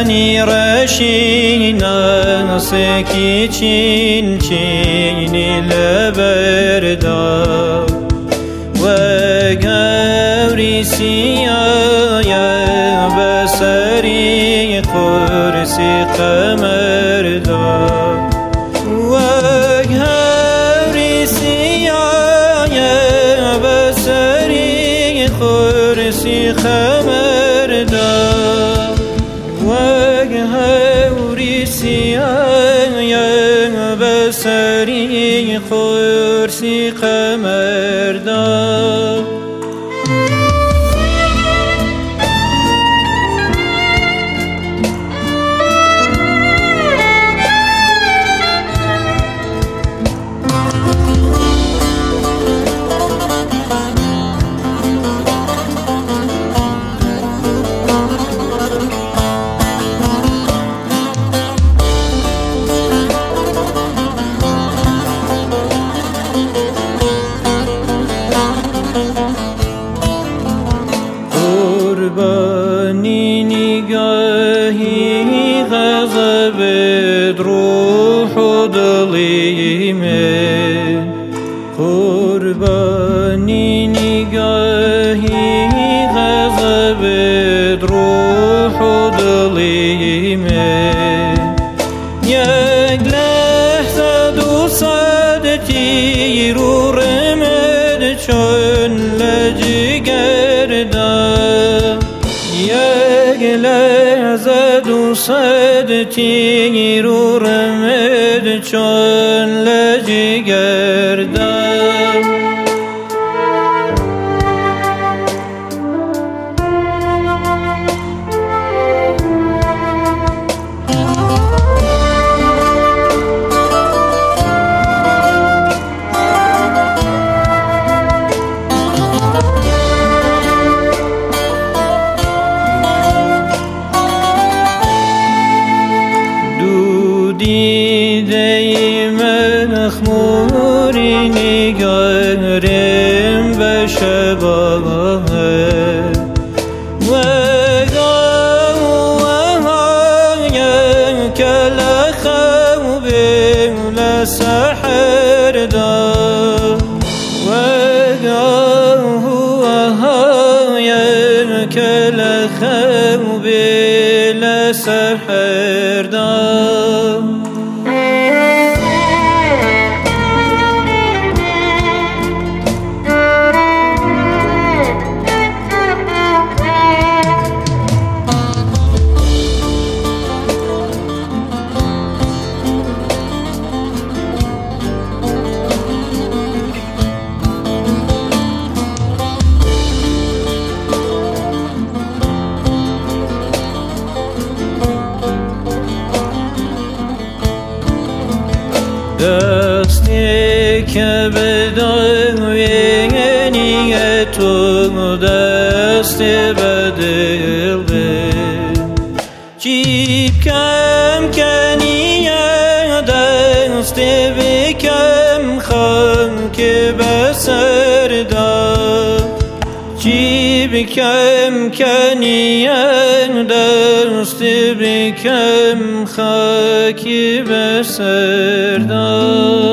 کنی رشینا سکی چین چینی لبردا و گوری سیایا بسری قرسی قمردا و گوری سیایا بسری قرسی قمردا و گوری سیایا بسری قرسی قمردا قربانی نگاهی غضبت روح و دلیمه قربانی نگاهی غضبت روح و دلیمه یک لحظه دوستتی رو رمد چون لجگردم یک لحظه دوستتی رو رمد چون لجگردم دیده من خموری نگارم به شبانه و گاوهای کلخم بل سحر دا و گاوهای کلخم بل سحر دا دستی که به دایه نیتو دستی به دل به جیب کم کنیه دستی بکم خان که بسر داد جیب کم کنیه دستی بکم خاکی بسر داد